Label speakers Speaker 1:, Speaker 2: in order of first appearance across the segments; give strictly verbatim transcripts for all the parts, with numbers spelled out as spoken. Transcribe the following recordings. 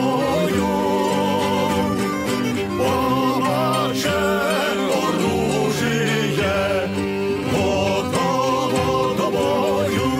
Speaker 1: тобою, побаче оружіє, готово до бою.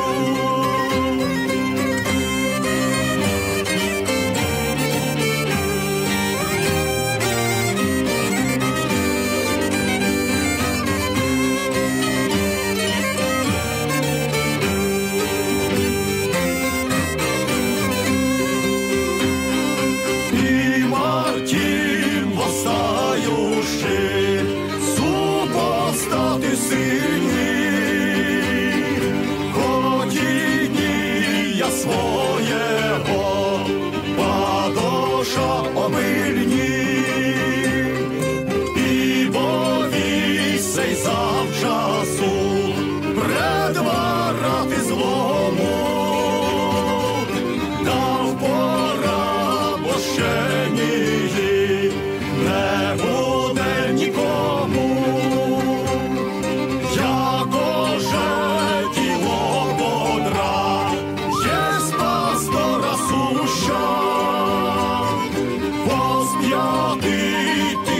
Speaker 1: Мартін восстающий, супостати сильні, ходіння своєго, падоша омильні, і повісей завчасу предварати злому, дав пора, бо ще ні, не буде нікому, якоже тіло бодра, є з пастора суща, возб'ятити